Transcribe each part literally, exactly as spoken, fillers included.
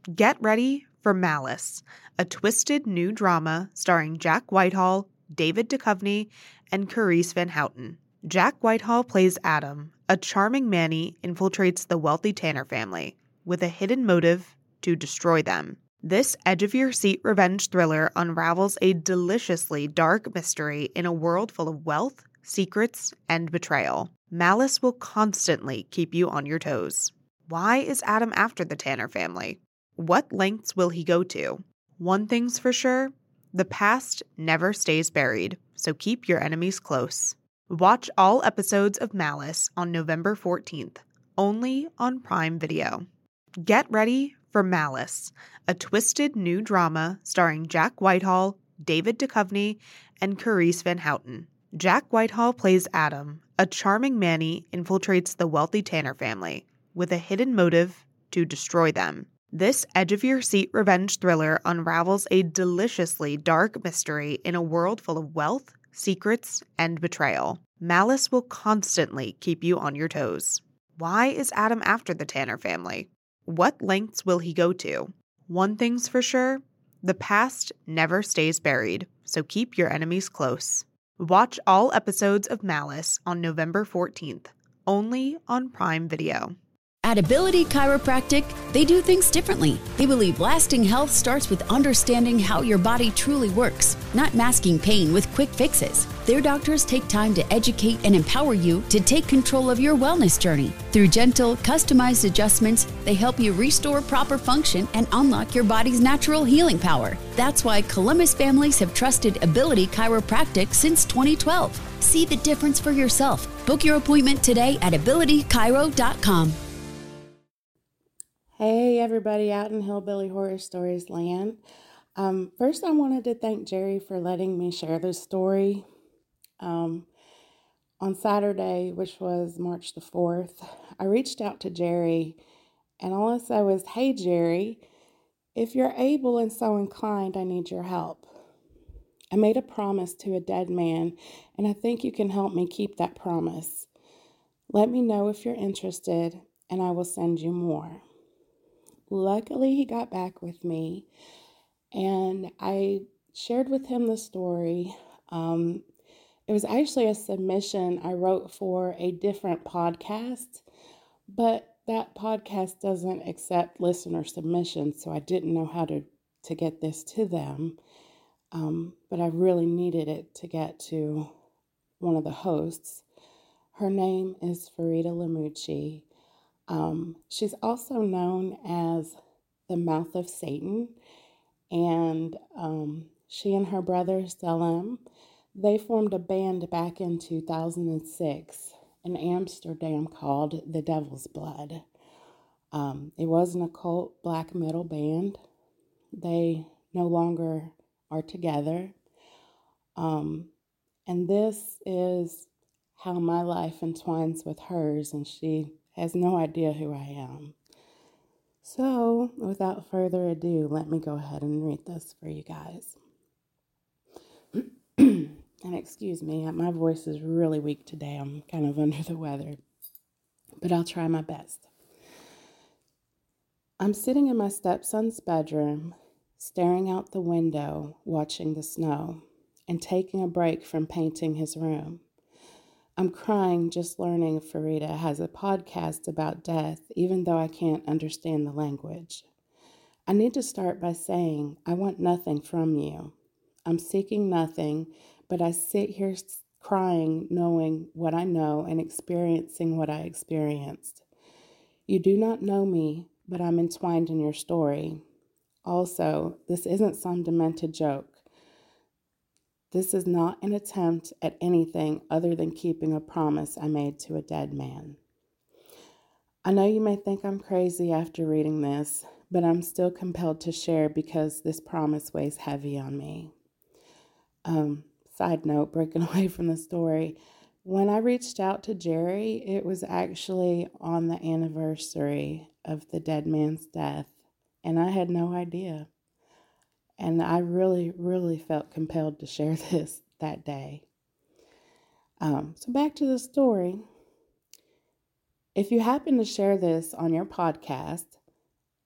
Get ready for Malice, a twisted new drama starring Jack Whitehall, David Duchovny, and Carice Van Houten. Jack Whitehall plays Adam, a charming Manny infiltrates the wealthy Tanner family with a hidden motive to destroy them. This edge-of-your-seat revenge thriller unravels a deliciously dark mystery in a world full of wealth, secrets, and betrayal. Malice will constantly keep you on your toes. Why is Adam after the Tanner family? What lengths will he go to? One thing's for sure, the past never stays buried, so keep your enemies close. Watch all episodes of Malice on November fourteenth, only on Prime Video. Get ready for Malice, a twisted new drama starring Jack Whitehall, David Duchovny, and Carice Van Houten. Jack Whitehall plays Adam, a charming Manny infiltrates the wealthy Tanner family with a hidden motive to destroy them. This edge-of-your-seat revenge thriller unravels a deliciously dark mystery in a world full of wealth, secrets, and betrayal. Malice will constantly keep you on your toes. Why is Adam after the Tanner family? What lengths will he go to? One thing's for sure, the past never stays buried, so keep your enemies close. Watch all episodes of Malice on November fourteenth, only on Prime Video. At Ability Chiropractic, they do things differently. They believe lasting health starts with understanding how your body truly works, not masking pain with quick fixes. Their doctors take time to educate and empower you to take control of your wellness journey. Through gentle, customized adjustments, they help you restore proper function and unlock your body's natural healing power. That's why Columbus families have trusted Ability Chiropractic since twenty twelve. See the difference for yourself. Book your appointment today at ability chiro dot com. Hey, everybody out in Hillbilly Horror Stories land. Um, first, I wanted to thank Jerry for letting me share this story. Um, on Saturday, which was March the fourth, I reached out to Jerry, and all I said was, "Hey, Jerry, if you're able and so inclined, I need your help. I made a promise to a dead man, and I think you can help me keep that promise. Let me know if you're interested, and I will send you more." Luckily, he got back with me, and I shared with him the story. Um, it was actually a submission I wrote for a different podcast, but that podcast doesn't accept listener submissions, so I didn't know how to, to get this to them. Um, but I really needed it to get to one of the hosts. Her name is Farida Lamucci. Um, she's also known as the Mouth of Satan, and um, she and her brother Selim, they formed a band back in two thousand six in Amsterdam called The Devil's Blood. Um, it was an occult black metal band. They no longer are together. Um, and this is how my life entwines with hers, and she has no idea who I am. So, without further ado, let me go ahead and read this for you guys. And excuse me, my voice is really weak today. I'm kind of under the weather, but I'll try my best. I'm sitting in my stepson's bedroom, staring out the window, watching the snow, and taking a break from painting his room. I'm crying just learning Farida has a podcast about death, even though I can't understand the language. I need to start by saying I want nothing from you. I'm seeking nothing, but I sit here crying knowing what I know and experiencing what I experienced. You do not know me, but I'm entwined in your story. Also, this isn't some demented joke. This is not an attempt at anything other than keeping a promise I made to a dead man. I know you may think I'm crazy after reading this, but I'm still compelled to share because this promise weighs heavy on me. Um, side note, breaking away from the story, when I reached out to Jerry, it was actually on the anniversary of the dead man's death, and I had no idea. And I really, really felt compelled to share this that day. Um, so back to the story. If you happen to share this on your podcast,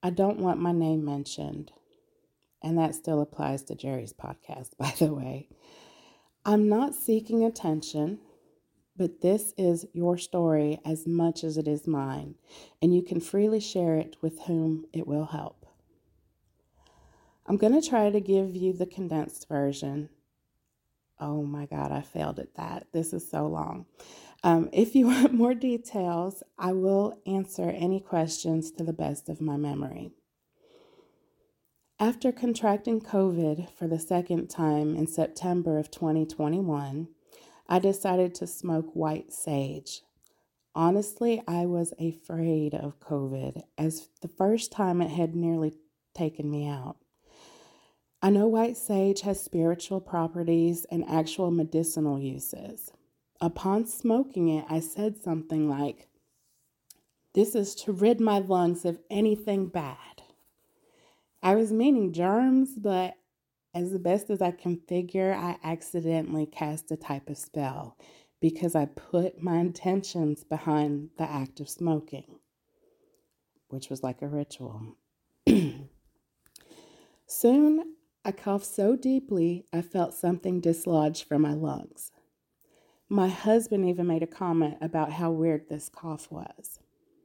I don't want my name mentioned. And that still applies to Jerry's podcast, by the way. I'm not seeking attention, but this is your story as much as it is mine, and you can freely share it with whom it will help. I'm going to try to give you the condensed version. Oh my God, I failed at that. This is so long. Um, if you want more details, I will answer any questions to the best of my memory. After contracting COVID for the second time in September of twenty twenty-one, I decided to smoke white sage. Honestly, I was afraid of COVID, as the first time it had nearly taken me out. I know white sage has spiritual properties and actual medicinal uses. Upon smoking it, I said something like, "This is to rid my lungs of anything bad." I was meaning germs, but as the best as I can figure, I accidentally cast a type of spell because I put my intentions behind the act of smoking, which was like a ritual. Soon, I coughed so deeply, I felt something dislodged from my lungs. My husband even made a comment about how weird this cough was.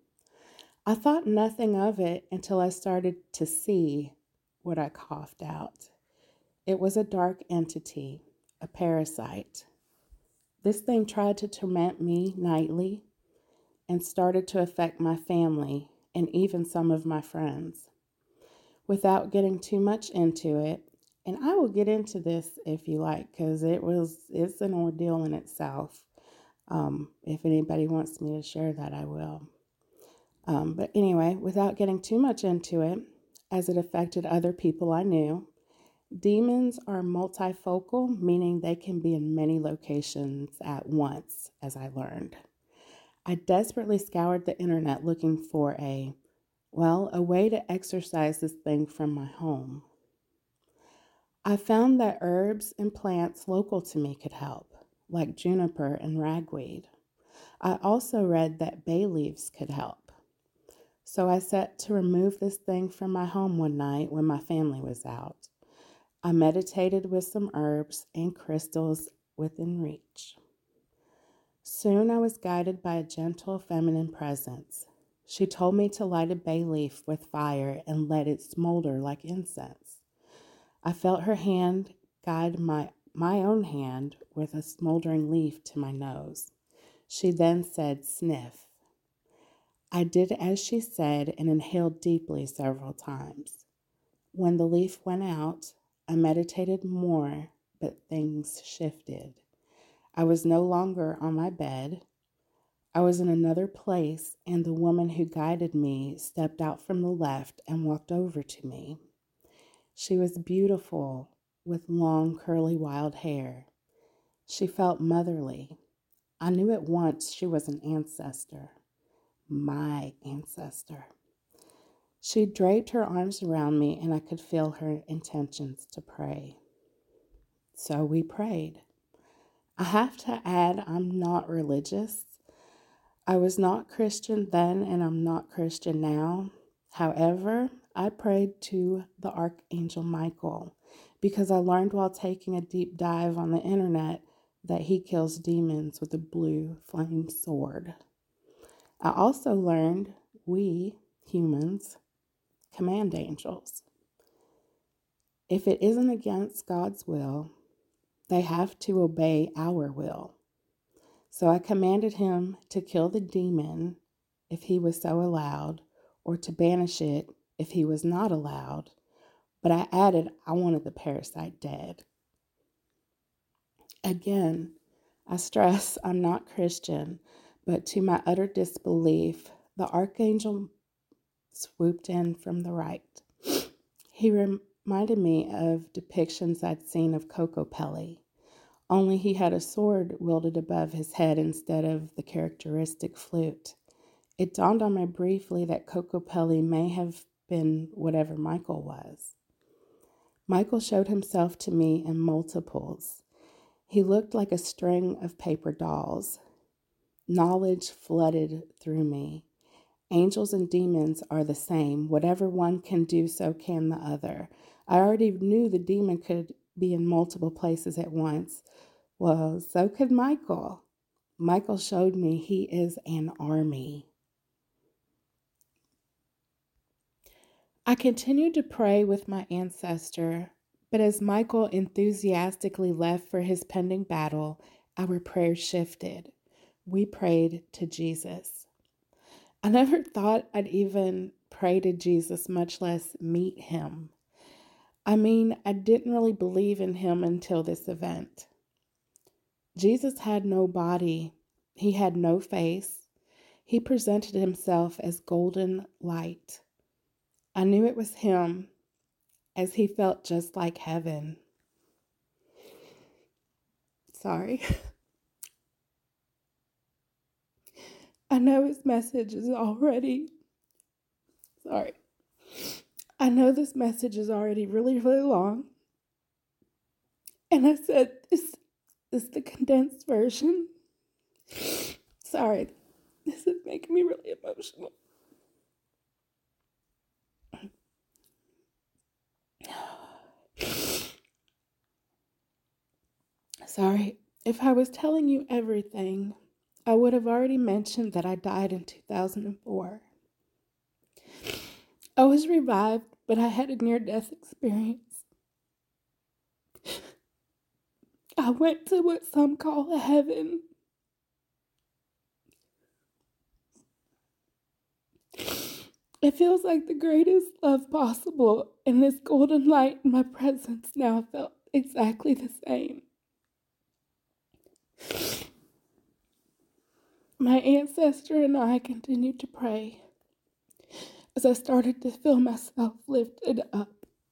I thought nothing of it until I started to see what I coughed out. It was a dark entity, a parasite. This thing tried to torment me nightly and started to affect my family and even some of my friends. Without getting too much into it, and I will get into this if you like, because it was it's an ordeal in itself. Um, if anybody wants me to share that, I will. Um, but anyway, without getting too much into it, as it affected other people I knew, demons are multifocal, meaning they can be in many locations at once, as I learned. I desperately scoured the internet looking for a, well, a way to exorcise this thing from my home. I found that herbs and plants local to me could help, like juniper and ragweed. I also read that bay leaves could help. So I set to remove this thing from my home one night when my family was out. I meditated with some herbs and crystals within reach. Soon I was guided by a gentle feminine presence. She told me to light a bay leaf with fire and let it smolder like incense. I felt her hand guide my, my own hand with a smoldering leaf to my nose. She then said, "Sniff." I did as she said and inhaled deeply several times. When the leaf went out, I meditated more, but things shifted. I was no longer on my bed. I was in another place, and the woman who guided me stepped out from the left and walked over to me. She was beautiful, with long, curly, wild hair. She felt motherly. I knew at once she was an ancestor. My ancestor. She draped her arms around me, and I could feel her intentions to pray. So we prayed. I have to add, I'm not religious. I was not Christian then, and I'm not Christian now. However, I prayed to the Archangel Michael because I learned while taking a deep dive on the internet that he kills demons with a blue flame sword. I also learned we, humans, command angels. If it isn't against God's will, they have to obey our will. So I commanded him to kill the demon if he was so allowed, or to banish it if he was not allowed. But I added I wanted the parasite dead. Again, I stress I'm not Christian, but to my utter disbelief, the archangel swooped in from the right. He reminded me of depictions I'd seen of Kokopelli, only he had a sword wielded above his head instead of the characteristic flute. It dawned on me briefly that Kokopelli may have been whatever Michael was. Michael showed himself to me in multiples. He looked like a string of paper dolls. Knowledge flooded through me. Angels and demons are the same. Whatever one can do, so can the other. I already knew the demon could be in multiple places at once. Well, so could Michael. Michael showed me he is an army. I continued to pray with my ancestor, but as Michael enthusiastically left for his pending battle, our prayers shifted. We prayed to Jesus. I never thought I'd even pray to Jesus, much less meet him. I mean, I didn't really believe in him until this event. Jesus had no body. He had no face. He presented himself as golden light. I knew it was him, as he felt just like heaven. Sorry. I know his message is already, sorry. I know this message is already really, really long. And I said, this, this is the condensed version. Sorry, this is making me really emotional. Sorry, if I was telling you everything, I would have already mentioned that I died in two thousand four. I was revived, but I had a near-death experience. I went to what some call a heaven. It feels like the greatest love possible, and this golden light in my presence now felt exactly the same. My ancestor and I continued to pray as I started to feel myself lifted up.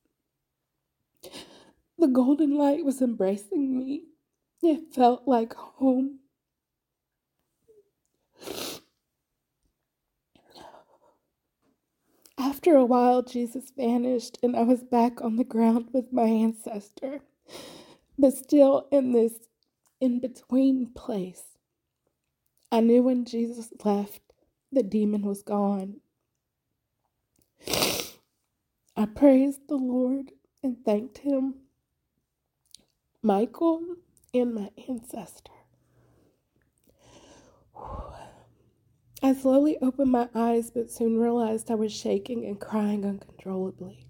The golden light was embracing me. It felt like home. After a while, Jesus vanished, and I was back on the ground with my ancestor, but still in this in-between place. I knew when Jesus left, the demon was gone. I praised the Lord and thanked him, Michael, and my ancestor. I slowly opened my eyes, but soon realized I was shaking and crying uncontrollably.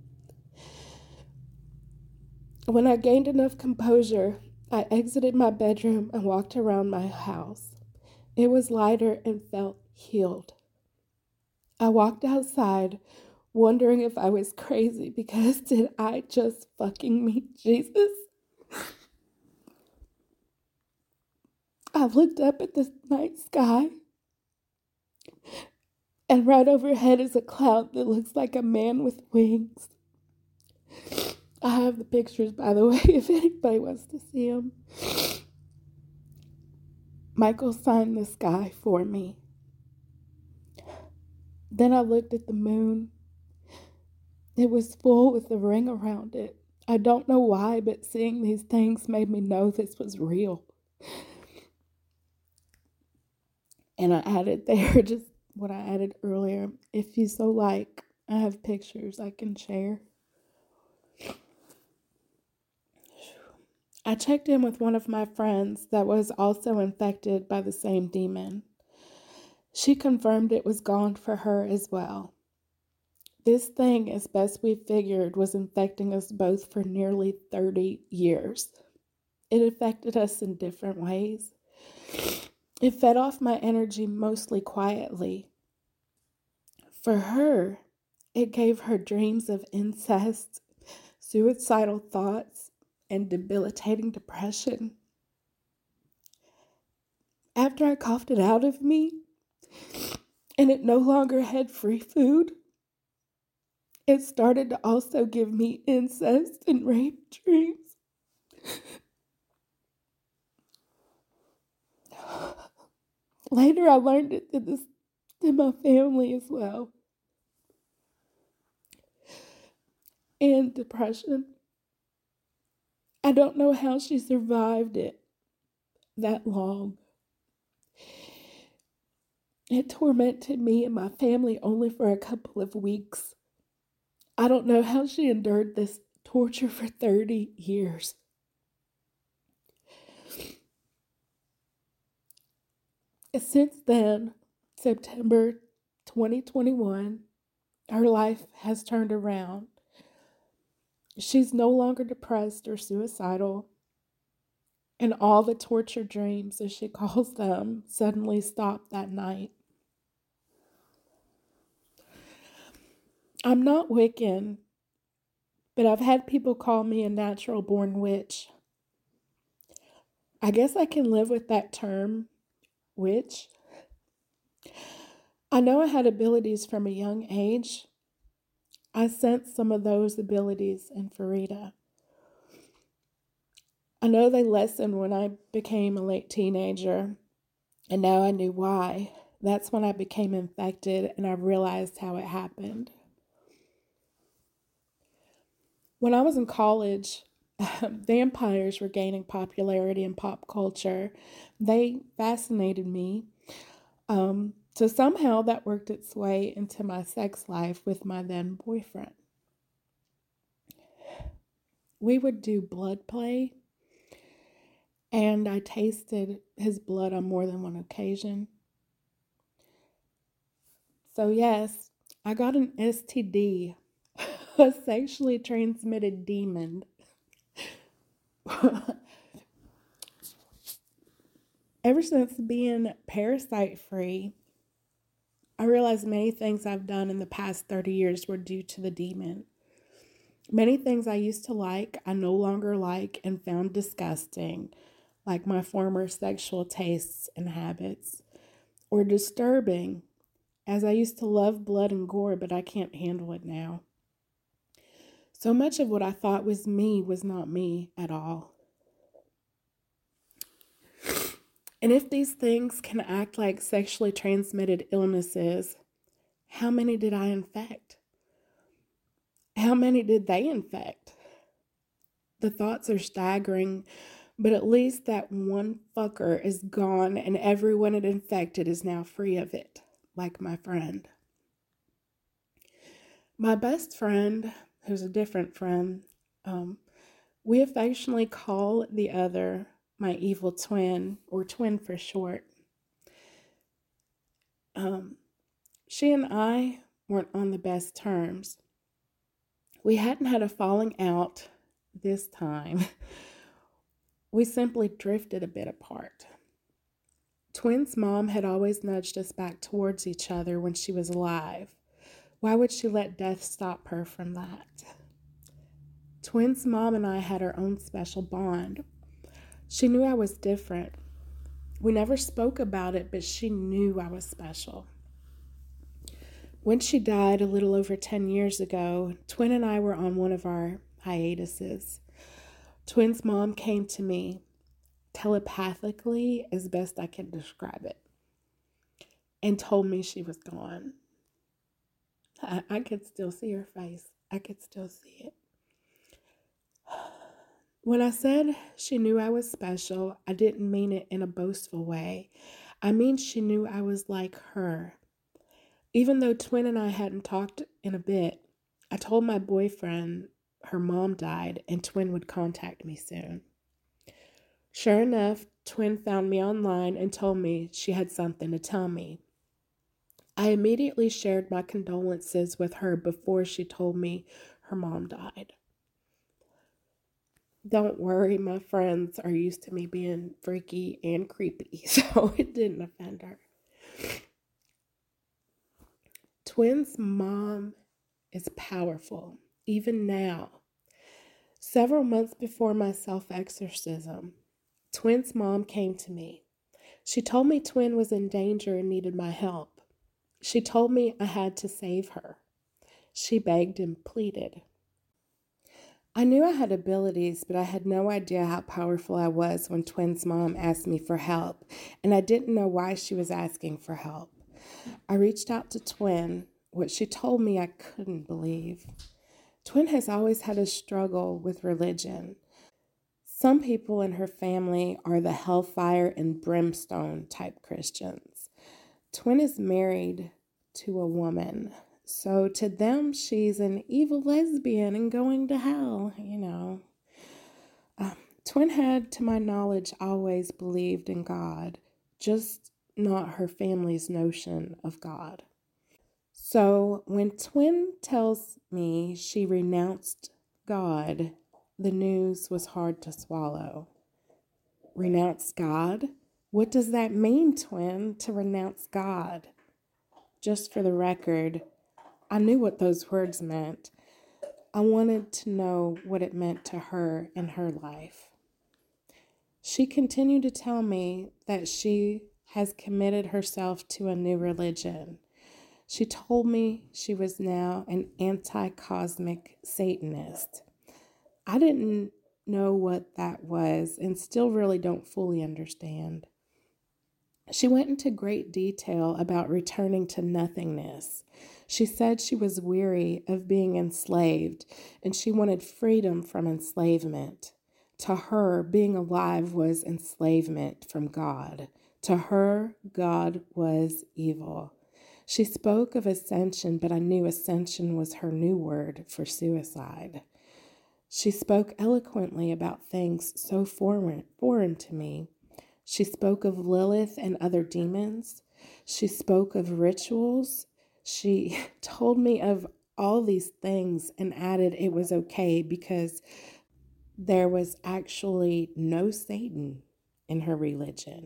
When I gained enough composure, I exited my bedroom and walked around my house. It was lighter and felt healed. I walked outside, wondering if I was crazy because did I just fucking meet Jesus? I looked up at the night sky, and right overhead is a cloud that looks like a man with wings. I have the pictures, by the way, if anybody wants to see them. Michael signed the sky for me. Then I looked at the moon. It was full with a ring around it. I don't know why, but seeing these things made me know this was real. And I added there just what I added earlier. If you so like, I have pictures I can share. I checked in with one of my friends that was also infected by the same demon. She confirmed it was gone for her as well. This thing, as best we figured, was infecting us both for nearly thirty years. It affected us in different ways. It fed off my energy mostly quietly. For her, it gave her dreams of incest, suicidal thoughts, and debilitating depression. After I coughed it out of me, and it no longer had free food, it started to also give me incest and rape dreams. Later, I learned it did this to my family as well. And depression. I don't know how she survived it that long. It tormented me and my family only for a couple of weeks. I don't know how she endured this torture for thirty years. Since then, September twenty twenty-one, her life has turned around. She's no longer depressed or suicidal, and all the torture dreams, as she calls them, suddenly stopped that night. I'm not Wiccan, but I've had people call me a natural-born witch. I guess I can live with that term, witch. I know I had abilities from a young age. I sensed some of those abilities in Farida. I know they lessened when I became a late teenager, and now I knew why. That's when I became infected, and I realized how it happened. When I was in college, vampires were gaining popularity in pop culture. They fascinated me. Um, so somehow that worked its way into my sex life with my then boyfriend. We would do blood play, and I tasted his blood on more than one occasion. So yes, I got an S T D, a sexually transmitted demon. Ever since being parasite-free, I realized many things I've done in the past thirty years were due to the demon. Many things I used to like, I no longer like and found disgusting, like my former sexual tastes and habits, or disturbing, as I used to love blood and gore, but I can't handle it now. So much of what I thought was me was not me at all. And if these things can act like sexually transmitted illnesses, how many did I infect? How many did they infect? The thoughts are staggering, but at least that one fucker is gone and everyone it infected is now free of it, like my friend. My best friend, who's a different friend, um, we affectionately call the other my evil twin, or twin for short. Um, she and I weren't on the best terms. We hadn't had a falling out this time. We simply drifted a bit apart. Twin's mom had always nudged us back towards each other when she was alive. Why would she let death stop her from that? Twin's mom and I had our own special bond. She knew I was different. We never spoke about it, but she knew I was special. When she died a little over ten years ago, Twin and I were on one of our hiatuses. Twin's mom came to me telepathically, as best I can describe it, and told me she was gone. I, I could still see her face. I could still see it. When I said she knew I was special, I didn't mean it in a boastful way. I mean she knew I was like her. Even though Twin and I hadn't talked in a bit, I told my boyfriend her mom died and Twin would contact me soon. Sure enough, Twin found me online and told me she had something to tell me. I immediately shared my condolences with her before she told me her mom died. Don't worry, my friends are used to me being freaky and creepy, so it didn't offend her. Twin's mom is powerful, even now. Several months before my self-exorcism, Twin's mom came to me. She told me Twin was in danger and needed my help. She told me I had to save her. She begged and pleaded. I knew I had abilities, but I had no idea how powerful I was when Twin's mom asked me for help, and I didn't know why she was asking for help. I reached out to Twin, which she told me I couldn't believe. Twin has always had a struggle with religion. Some people in her family are the hellfire and brimstone type Christians. Twin is married to a woman. So to them, she's an evil lesbian and going to hell, you know. Um, Twin had, to my knowledge, always believed in God, just not her family's notion of God. So when Twin tells me she renounced God, the news was hard to swallow. Renounce God? What does that mean, Twin, to renounce God? Just for the record, I knew what those words meant. I wanted to know what it meant to her in her life. She continued to tell me that she has committed herself to a new religion. She told me she was now an anti-cosmic Satanist. I didn't know what that was and still really don't fully understand. She went into great detail about returning to nothingness. She said she was weary of being enslaved and she wanted freedom from enslavement. To her, being alive was enslavement from God. To her, God was evil. She spoke of ascension, but I knew ascension was her new word for suicide. She spoke eloquently about things so foreign, foreign to me. She spoke of Lilith and other demons. She spoke of rituals. She told me of all these things and added it was okay because there was actually no Satan in her religion.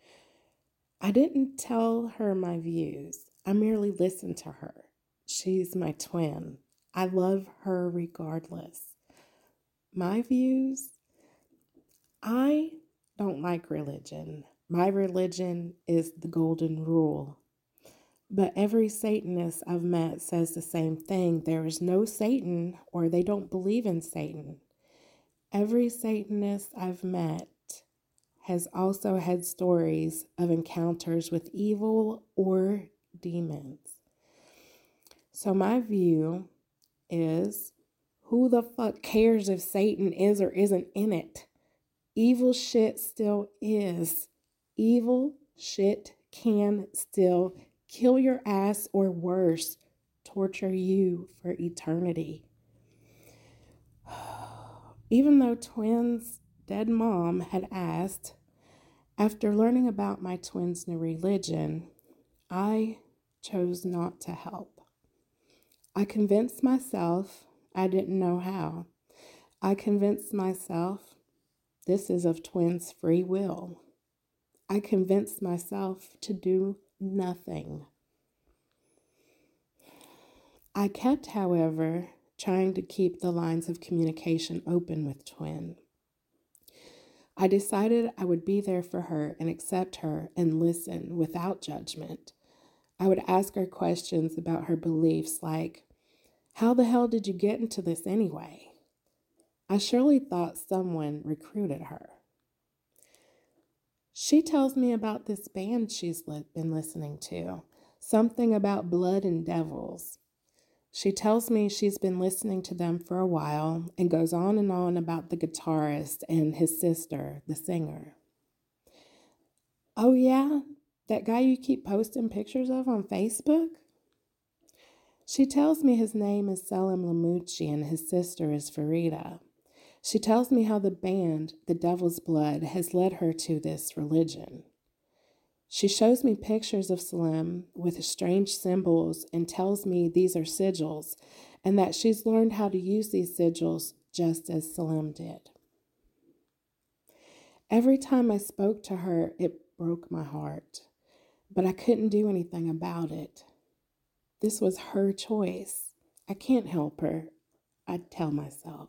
I didn't tell her my views. I merely listened to her. She's my twin. I love her regardless. My views? I don't like religion. My religion is the golden rule. But every Satanist I've met says the same thing. There is no Satan, or they don't believe in Satan. Every Satanist I've met has also had stories of encounters with evil or demons. So my view is, who the fuck cares if Satan is or isn't in it? Evil shit still is. Evil shit can still kill your ass or worse, torture you for eternity. Even though Twin's dead mom had asked, after learning about my twin's new religion, I chose not to help. I convinced myself I didn't know how. I convinced myself this is of Twin's free will. I convinced myself to do nothing. I kept, however, trying to keep the lines of communication open with Twin. I decided I would be there for her and accept her and listen without judgment. I would ask her questions about her beliefs like, how the hell did you get into this anyway? I surely thought someone recruited her. She tells me about this band she's been listening to, something about blood and devils. She tells me she's been listening to them for a while and goes on and on about the guitarist and his sister, the singer. Oh yeah, that guy you keep posting pictures of on Facebook? She tells me his name is Selim Lamucci and his sister is Farida. She tells me how the band, The Devil's Blood, has led her to this religion. She shows me pictures of Selim with strange symbols and tells me these are sigils and that she's learned how to use these sigils just as Selim did. Every time I spoke to her, it broke my heart, but I couldn't do anything about it. This was her choice. I can't help her, I'd tell myself.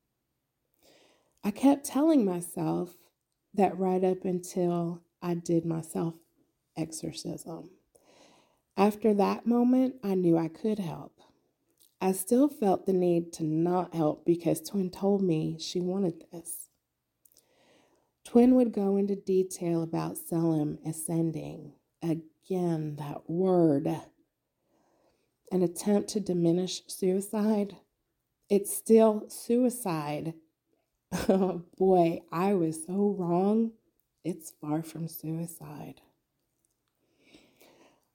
I kept telling myself that right up until I did my self-exorcism. After that moment, I knew I could help. I still felt the need to not help because Twin told me she wanted this. Twin would go into detail about Selim ascending. Again, that word. An attempt to diminish suicide. It's still suicide. Oh boy, I was so wrong. It's far from suicide.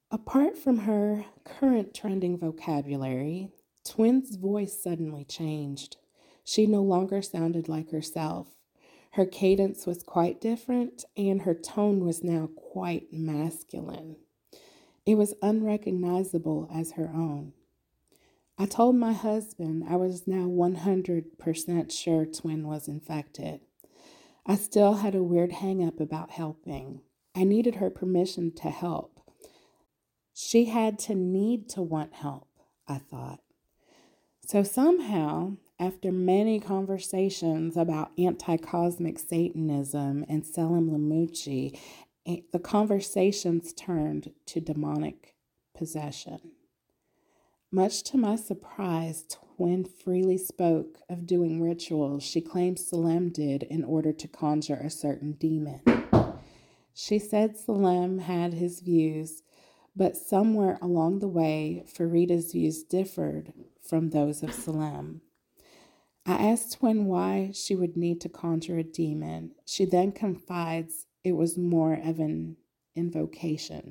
Apart from her current trending vocabulary, Twin's voice suddenly changed. She no longer sounded like herself. Her cadence was quite different, and her tone was now quite masculine. It was unrecognizable as her own. I told my husband I was now one hundred percent sure Twin was infected. I still had a weird hang-up about helping. I needed her permission to help. She had to need to want help, I thought. So somehow, after many conversations about anti-cosmic Satanism and Selim Lamucci, the conversations turned to demonic possession. Much to my surprise, Twin freely spoke of doing rituals she claimed Selim did in order to conjure a certain demon. She said Selim had his views, but somewhere along the way, Farida's views differed from those of Selim. I asked Twin why she would need to conjure a demon. She then confides it was more of an invocation.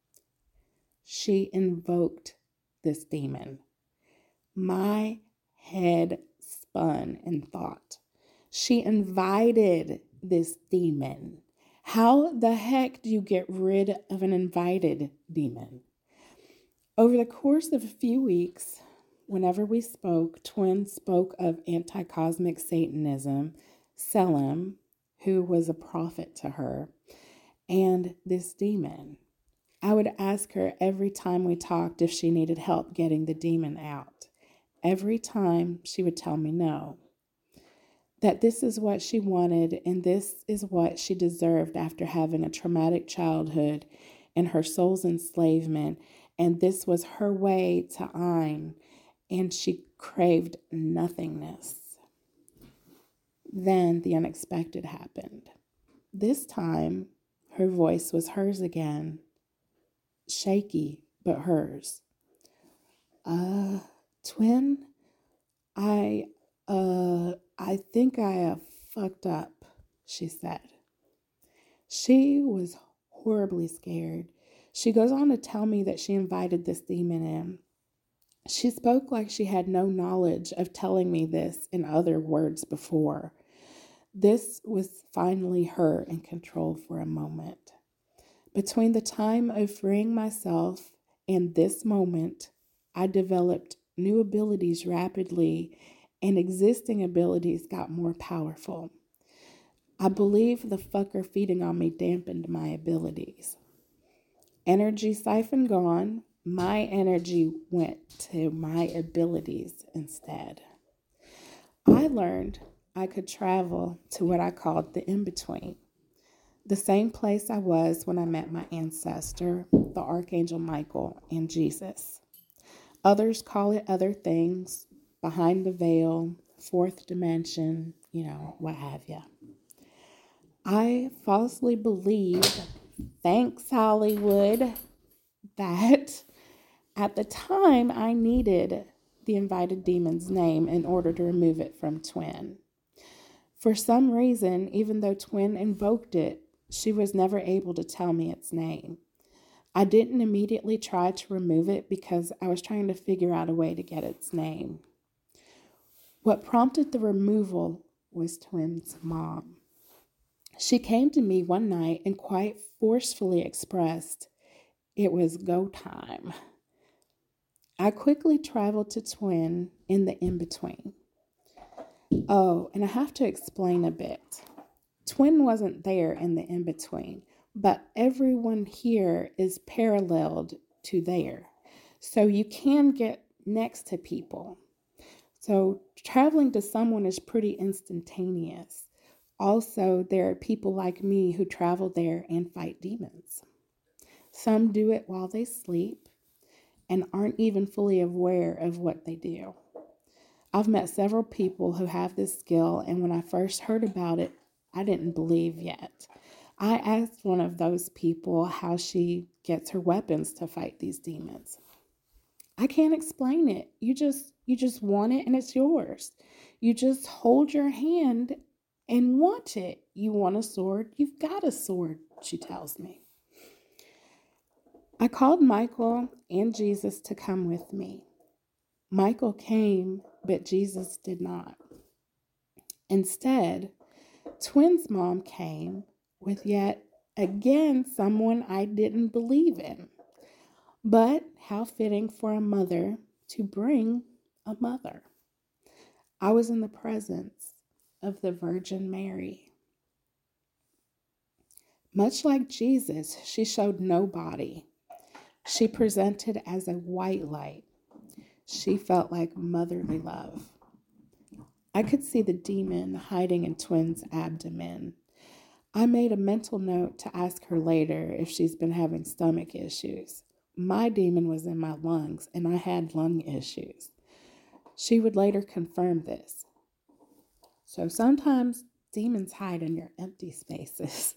She invoked this demon. My head spun in thought. She invited this demon. How the heck do you get rid of an invited demon? Over the course of a few weeks, whenever we spoke, Twin spoke of anti-cosmic Satanism, Selim, who was a prophet to her, and this demon. I would ask her every time we talked if she needed help getting the demon out. Every time she would tell me no. That this is what she wanted and this is what she deserved after having a traumatic childhood and her soul's enslavement, and this was her way to Ein, and she craved nothingness. Then the unexpected happened. This time, her voice was hers again, shaky, but hers. Uh, Twin, I, uh... I think I have fucked up, she said. She was horribly scared. She goes on to tell me that she invited this demon in. She spoke like she had no knowledge of telling me this in other words before. This was finally her in control for a moment. Between the time of freeing myself and this moment, I developed new abilities rapidly, and existing abilities got more powerful. I believe the fucker feeding on me dampened my abilities. Energy siphon gone, my energy went to my abilities instead. I learned I could travel to what I called the in-between, the same place I was when I met my ancestor, the Archangel Michael, and Jesus. Others call it other things, behind the veil, fourth dimension, you know, what have you. I falsely believed, thanks Hollywood, that at the time I needed the invited demon's name in order to remove it from Twin. For some reason, even though Twin invoked it, she was never able to tell me its name. I didn't immediately try to remove it because I was trying to figure out a way to get its name. What prompted the removal was Twin's mom. She came to me one night and quite forcefully expressed it was go time. I quickly traveled to Twin in the in-between. Oh, and I have to explain a bit. Twin wasn't there in the in-between, but everyone here is paralleled to there. So you can get next to people. So traveling to someone is pretty instantaneous. Also, there are people like me who travel there and fight demons. Some do it while they sleep and aren't even fully aware of what they do. I've met several people who have this skill, and when I first heard about it, I didn't believe yet. I asked one of those people how she gets her weapons to fight these demons. I can't explain it. You just you just want it and it's yours. You just hold your hand and want it. You want a sword, you've got a sword, she tells me. I called Michael and Jesus to come with me. Michael came, but Jesus did not. Instead, Twin's mom came with yet again someone I didn't believe in. But how fitting for a mother to bring a mother. I was in the presence of the Virgin Mary. Much like Jesus, she showed no body. She presented as a white light. She felt like motherly love. I could see the demon hiding in Twin's abdomen. I made a mental note to ask her later if she's been having stomach issues. My demon was in my lungs, and I had lung issues. She would later confirm this. So sometimes demons hide in your empty spaces.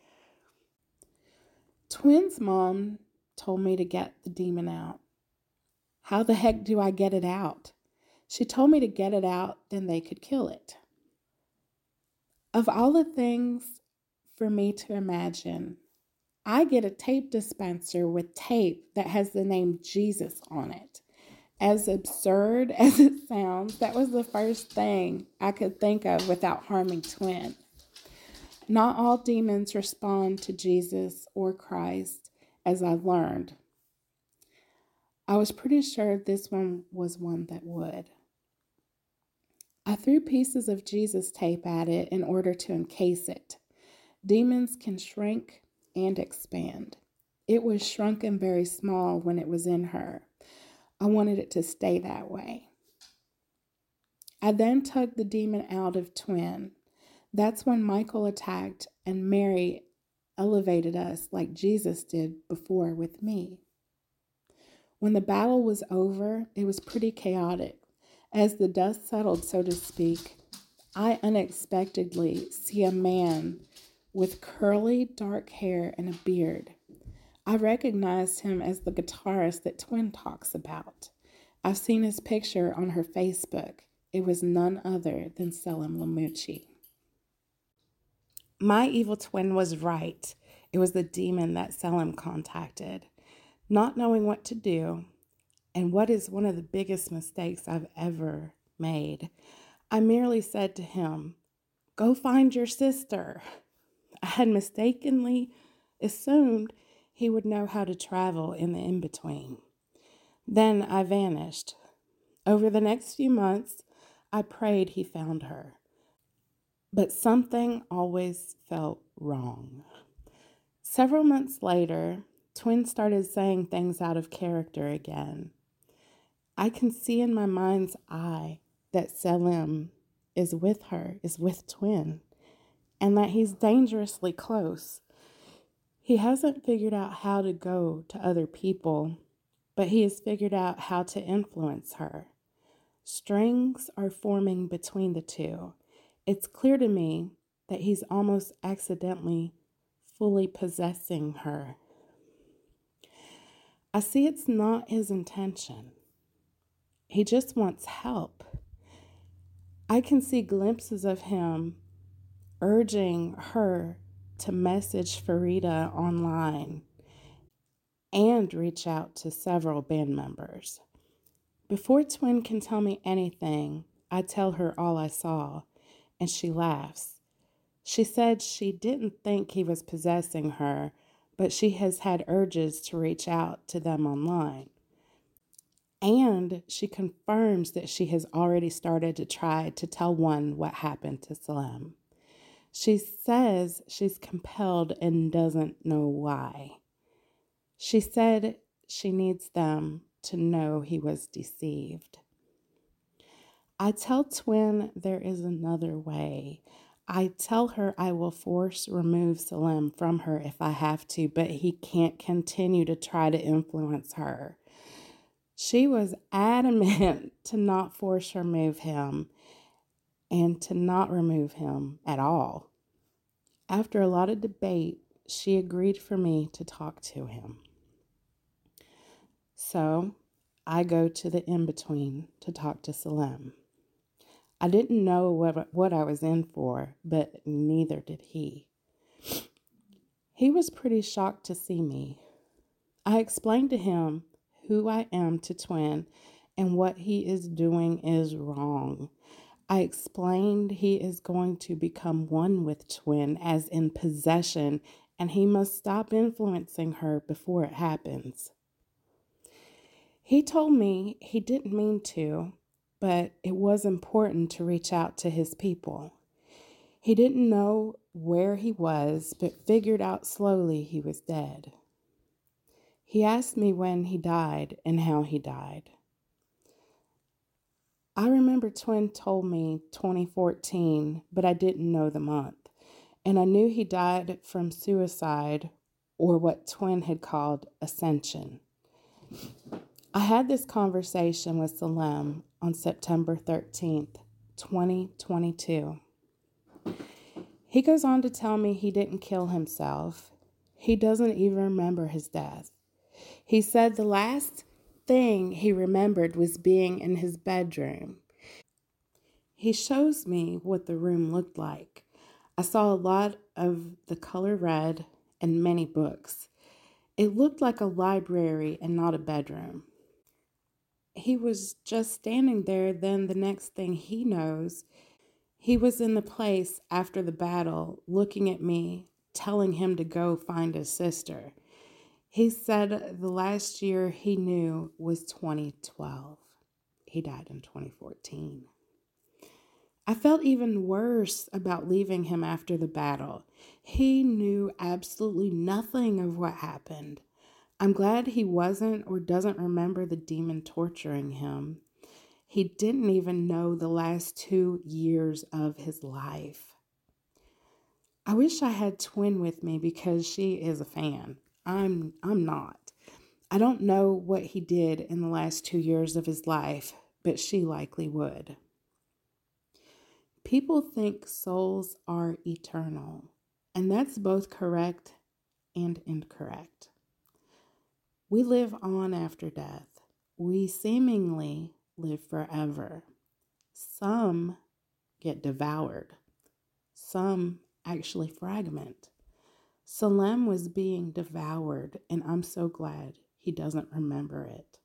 Twin's mom told me to get the demon out. How the heck do I get it out? She told me to get it out, then they could kill it. Of all the things for me to imagine, I get a tape dispenser with tape that has the name Jesus on it. As absurd as it sounds, that was the first thing I could think of without harming Twin. Not all demons respond to Jesus or Christ, as I've learned. I was pretty sure this one was one that would. I threw pieces of Jesus tape at it in order to encase it. Demons can shrink and expand. It was shrunken very small when it was in her. I wanted it to stay that way. I then tugged the demon out of Twin. That's when Michael attacked and Mary elevated us like Jesus did before with me. When the battle was over, it was pretty chaotic. As the dust settled, so to speak, I unexpectedly see a man with curly, dark hair and a beard. I recognized him as the guitarist that Twin talks about. I've seen his picture on her Facebook. It was none other than Selim Lamucci. My evil twin was right. It was the demon that Selim contacted. Not knowing what to do, and what is one of the biggest mistakes I've ever made, I merely said to him, "Go find your sister." I had mistakenly assumed he would know how to travel in the in-between. Then I vanished. Over the next few months, I prayed he found her. But something always felt wrong. Several months later, Twin started saying things out of character again. I can see in my mind's eye that Selim is with her, is with Twin, and that he's dangerously close. He hasn't figured out how to go to other people, but he has figured out how to influence her. Strings are forming between the two. It's clear to me that he's almost accidentally fully possessing her. I see it's not his intention. He just wants help. I can see glimpses of him urging her to message Farida online and reach out to several band members. Before Twin can tell me anything, I tell her all I saw, and she laughs. She said she didn't think he was possessing her, but she has had urges to reach out to them online. And she confirms that she has already started to try to tell one what happened to Selim. She says she's compelled and doesn't know why. She said she needs them to know he was deceived. I tell Twin there is another way. I tell her I will force remove Selim from her if I have to, but he can't continue to try to influence her. She was adamant to not force remove him and to not remove him at all. After a lot of debate, she agreed for me to talk to him. So I go to the in-between to talk to Selim. I didn't know what, what I was in for, but neither did he. He was pretty shocked to see me. I explained to him who I am to Twin and what he is doing is wrong. I explained he is going to become one with Twin, as in possession, and he must stop influencing her before it happens. He told me he didn't mean to, but it was important to reach out to his people. He didn't know where he was, but figured out slowly he was dead. He asked me when he died and how he died. I remember Twin told me twenty fourteen, but I didn't know the month. And I knew he died from suicide, or what Twin had called ascension. I had this conversation with Salem on September thirteenth, twenty twenty-two. He goes on to tell me he didn't kill himself. He doesn't even remember his death. He said the last thing he remembered was being in his bedroom. He shows me what the room looked like. I saw a lot of the color red and many books. It looked like a library and not a bedroom. He was just standing there. Then the next thing he knows, he was in the place after the battle, looking at me, telling him to go find his sister. He said the last year he knew was twenty twelve. He died in twenty fourteen. I felt even worse about leaving him after the battle. He knew absolutely nothing of what happened. I'm glad he wasn't or doesn't remember the demon torturing him. He didn't even know the last two years of his life. I wish I had Twin with me because she is a fan. I'm I'm not. I don't know what he did in the last two years of his life, but she likely would. People think souls are eternal, and that's both correct and incorrect. We live on after death. We seemingly live forever. Some get devoured. Some actually fragment. Salem was being devoured, and I'm so glad he doesn't remember it.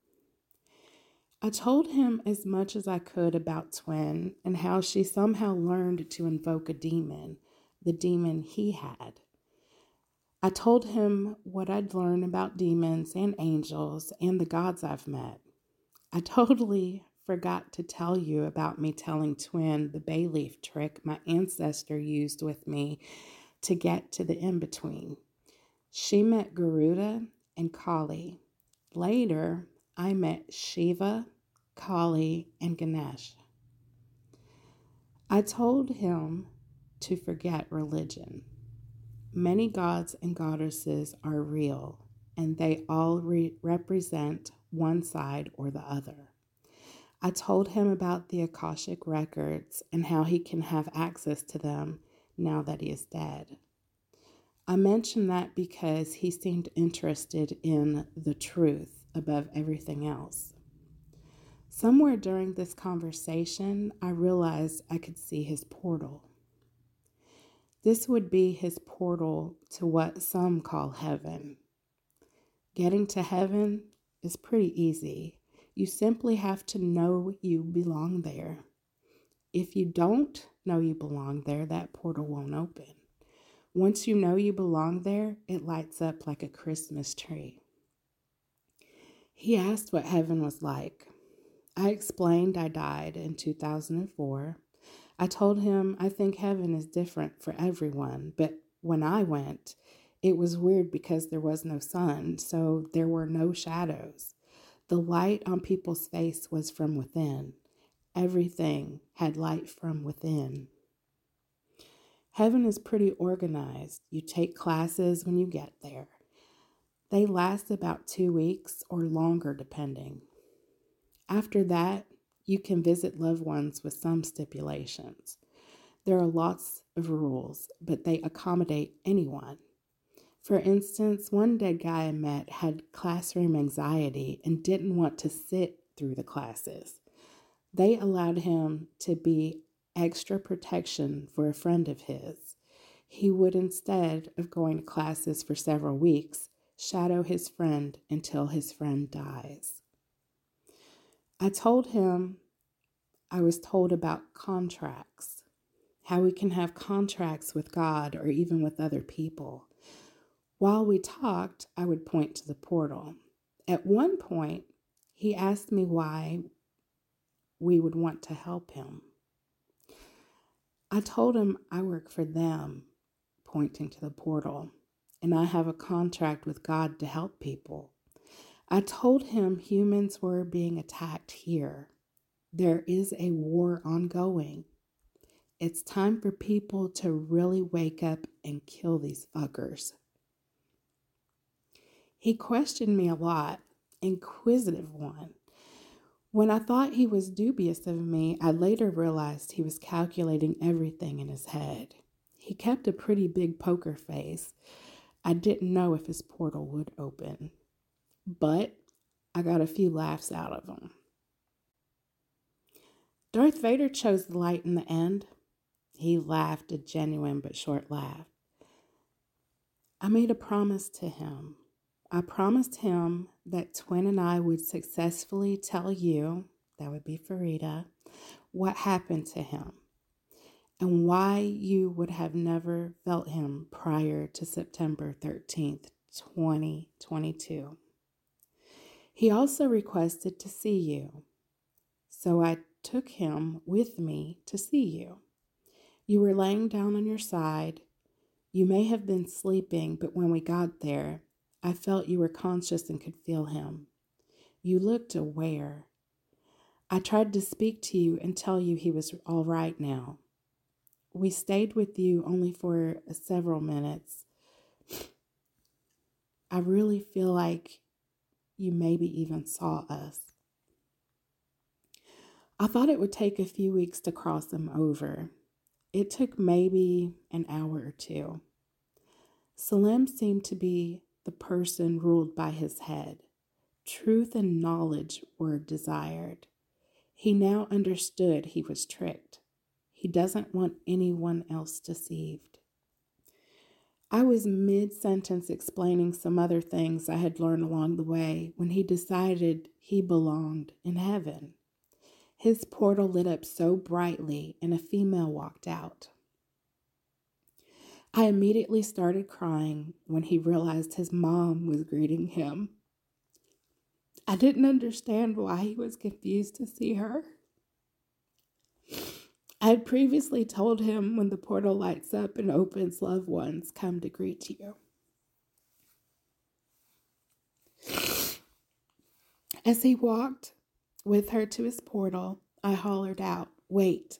I told him as much as I could about Twin and how she somehow learned to invoke a demon, the demon he had. I told him what I'd learned about demons and angels and the gods I've met. I totally forgot to tell you about me telling Twin the bay leaf trick my ancestor used with me to get to the in-between. She met Garuda and Kali. Later, I met Shiva, Kali, and Ganesh. I told him to forget religion. Many gods and goddesses are real, and they all re- represent one side or the other. I told him about the Akashic records and how he can have access to them now that he is dead. I mentioned that because he seemed interested in the truth above everything else. Somewhere during this conversation, I realized I could see his portal. This would be his portal to what some call heaven. Getting to heaven is pretty easy. You simply have to know you belong there. If you don't know you belong there, that portal won't open. Once you know you belong there, it lights up like a Christmas tree. He asked what heaven was like. I explained I died in two thousand four. I told him I think heaven is different for everyone, but when I went, it was weird because there was no sun, so there were no shadows. The light on people's face was from within. Everything had light from within. Heaven is pretty organized. You take classes when you get there. They last about two weeks or longer, depending. After that, you can visit loved ones with some stipulations. There are lots of rules, but they accommodate anyone. For instance, one dead guy I met had classroom anxiety and didn't want to sit through the classes. They allowed him to be extra protection for a friend of his. He would, instead of going to classes for several weeks, shadow his friend until his friend dies. I told him I was told about contracts, how we can have contracts with God or even with other people. While we talked, I would point to the portal. At one point, he asked me why we would want to help him. I told him I work for them, pointing to the portal, and I have a contract with God to help people. I told him humans were being attacked here. There is a war ongoing. It's time for people to really wake up and kill these fuckers. He questioned me a lot, inquisitive one. When I thought he was dubious of me, I later realized he was calculating everything in his head. He kept a pretty big poker face. I didn't know if his portal would open, but I got a few laughs out of him. Darth Vader chose the light in the end. He laughed a genuine but short laugh. I made a promise to him. I promised him that Twin and I would successfully tell you, that would be Farida, what happened to him and why you would have never felt him prior to September thirteenth, twenty twenty-two. He also requested to see you, so I took him with me to see you. You were laying down on your side. You may have been sleeping, but when we got there, I felt you were conscious and could feel him. You looked aware. I tried to speak to you and tell you he was all right now. We stayed with you only for several minutes. I really feel like you maybe even saw us. I thought it would take a few weeks to cross him over. It took maybe an hour or two. Salim seemed to be the person ruled by his head. Truth and knowledge were desired. He now understood he was tricked. He doesn't want anyone else deceived. I was mid-sentence explaining some other things I had learned along the way when he decided he belonged in heaven. His portal lit up so brightly and a female walked out. I immediately started crying when he realized his mom was greeting him. I didn't understand why he was confused to see her. I had previously told him when the portal lights up and opens, loved ones come to greet you. As he walked with her to his portal, I hollered out, "Wait."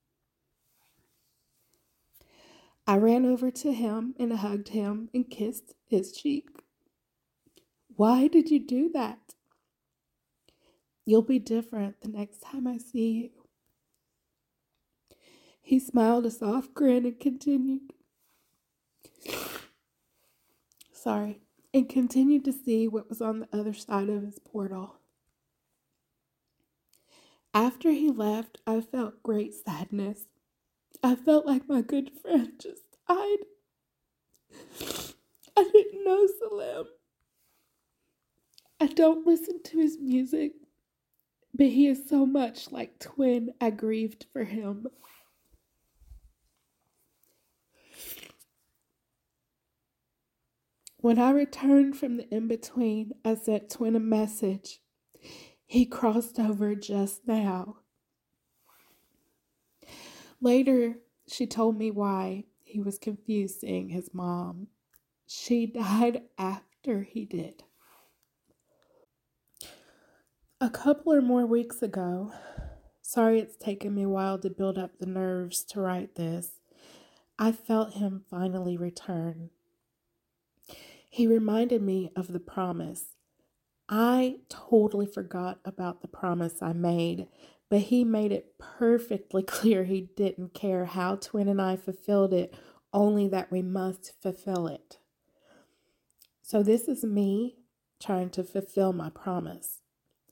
I ran over to him and hugged him and kissed his cheek. "Why did you do that? You'll be different the next time I see you." He smiled a soft grin and continued. Sorry. And continued to see what was on the other side of his portal. After he left, I felt great sadness. I felt like my good friend just died. I didn't know Salim. I don't listen to his music, but he is so much like Twin. I grieved for him. When I returned from the in-between, I sent Twin a message. He crossed over just now. Later, she told me why he was confused seeing his mom. She died after he did. A couple or more weeks ago, sorry it's taken me a while to build up the nerves to write this, I felt him finally return. He reminded me of the promise. I totally forgot about the promise I made, but he made it perfectly clear he didn't care how Twin and I fulfilled it, only that we must fulfill it. So this is me trying to fulfill my promise.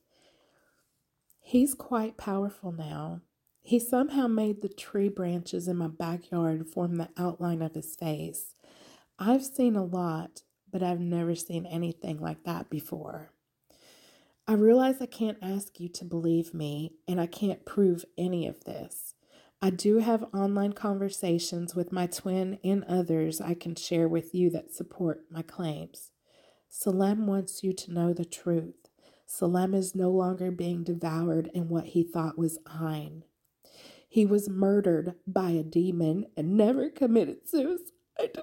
He's quite powerful now. He somehow made the tree branches in my backyard form the outline of his face. I've seen a lot, but I've never seen anything like that before. I realize I can't ask you to believe me, and I can't prove any of this. I do have online conversations with my twin and others I can share with you that support my claims. Salem wants you to know the truth. Salem is no longer being devoured in what he thought was Ain. He was murdered by a demon and never committed suicide.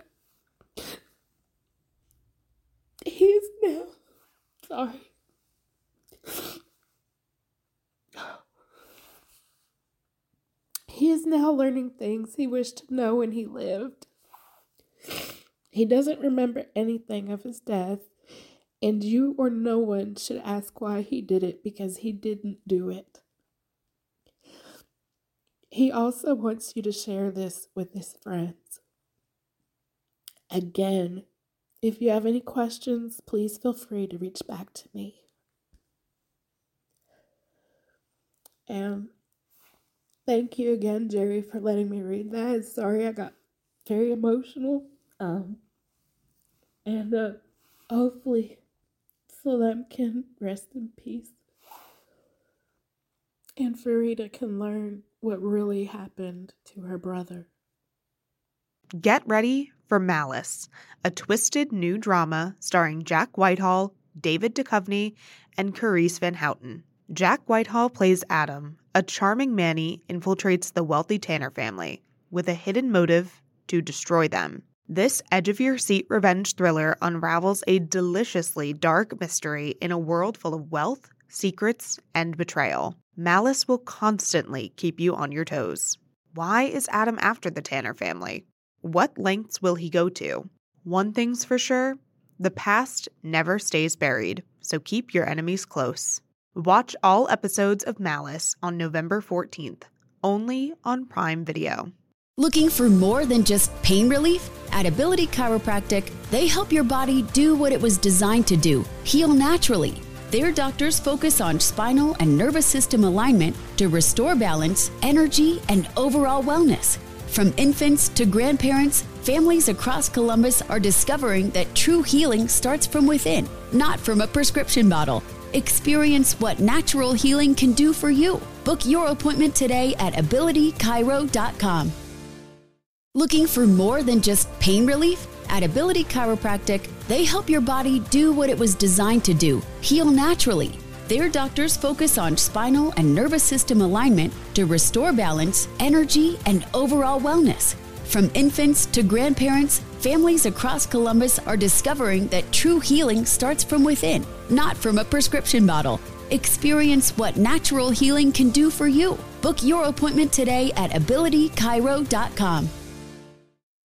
He is now, sorry. He is now learning things he wished to know when he lived. He doesn't remember anything of his death, and you or no one should ask why he did it, because he didn't do it. He also wants you to share this with his friends. Again, if you have any questions, please feel free to reach back to me. And thank you again, Jerry, for letting me read that. Sorry, I got very emotional. Um, and uh, hopefully Salem can rest in peace. And Farida can learn what really happened to her brother. Get ready for Malice, a twisted new drama starring Jack Whitehall, David Duchovny, and Carice Van Houten. Jack Whitehall plays Adam. A charming Manny infiltrates the wealthy Tanner family with a hidden motive to destroy them. This edge-of-your-seat revenge thriller unravels a deliciously dark mystery in a world full of wealth, secrets, and betrayal. Malice will constantly keep you on your toes. Why is Adam after the Tanner family? What lengths will he go to? One thing's for sure, the past never stays buried, so keep your enemies close. Watch all episodes of Malice on November fourteenth, only on Prime Video. Looking for more than just pain relief? At Ability Chiropractic, they help your body do what it was designed to do, heal naturally. Their doctors focus on spinal and nervous system alignment to restore balance, energy, and overall wellness. From infants to grandparents, families across Columbus are discovering that true healing starts from within, not from a prescription bottle. Experience what natural healing can do for you. Book your appointment today at ability chiro dot com. Looking for more than just pain relief? At Ability Chiropractic, they help your body do what it was designed to do, heal naturally. Their doctors focus on spinal and nervous system alignment to restore balance, energy, and overall wellness. From infants to grandparents, families across Columbus are discovering that true healing starts from within, not from a prescription bottle. Experience what natural healing can do for you. Book your appointment today at ability chiro dot com.